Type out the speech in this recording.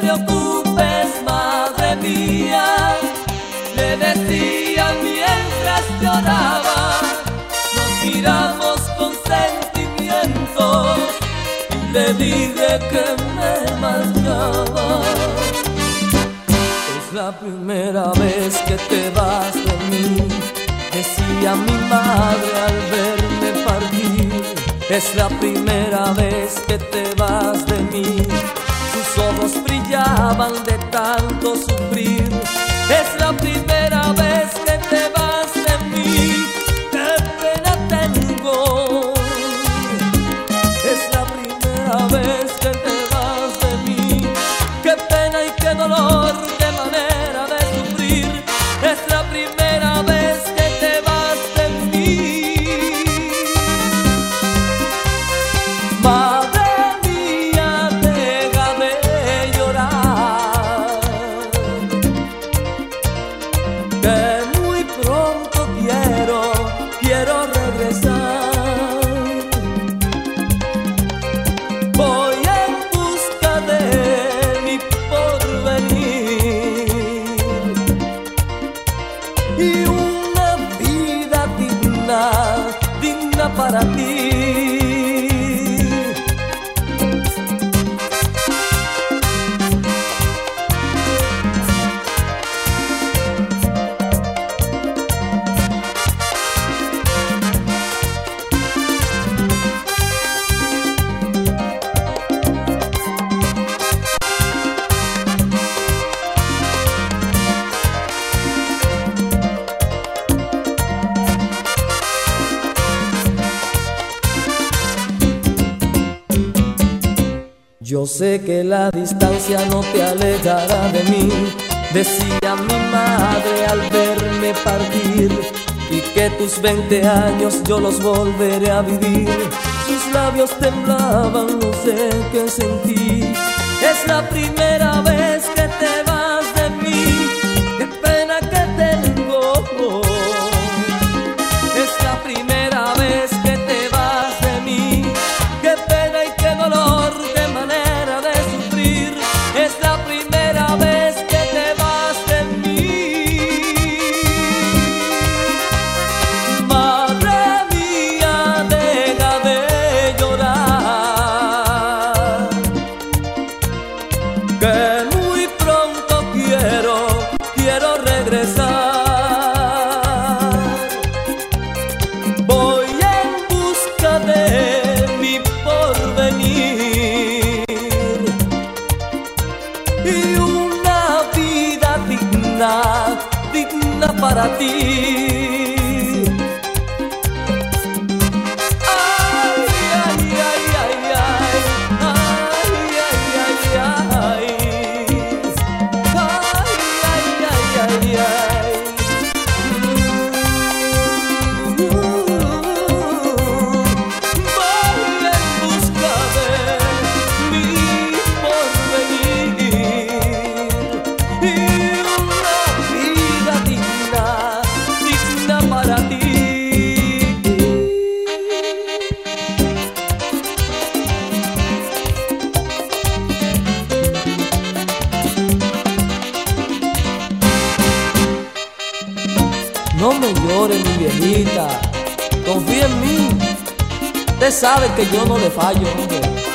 preocupes, madre mía, le decía mientras lloraba. Nos miramos con sentimientos y le dije que me marchaba. Es la primera vez que te vas de mí, decía mi madre al verme partir. Es la primera vez que te vas de mí, sus ojos brillaban de tanto sufrir. Es la primera vez que te vas de mí, qué pena tengo. Es la primera vez que te vas de mí, qué pena y qué dolor, qué manera de sufrir. Es la primera vez que te vas de mí. Madre mía, deja de llorar, que muy pronto quiero regresar. Voy en busca de mi porvenir y una vida digna, digna para ti. Yo sé que la distancia no te alejará de mí, decía mi madre al verme partir, y que tus 20 años yo los volveré a vivir. Sus labios temblaban, no sé qué sentí. Es la primera vez que te vas de mí, qué pena que tengo. Es la primera vez que te vas de mí, qué pena y qué dolor, qué manera de sufrir. Es la primera vez que te vas de mí. Madre mía, deja de llorar, que muy pronto quiero regresar. Voy en busca de mi porvenir y una vida digna, digna para ti. Ay, ay, ay, ay, ay, ay, ay, ay, ay, ay, ay, ay, ay. Voy en busca de mi porvenir y una vida digna, digna para ti. No me llore, mi viejita, confía en mí. Usted sabe que yo no le fallo, hombre.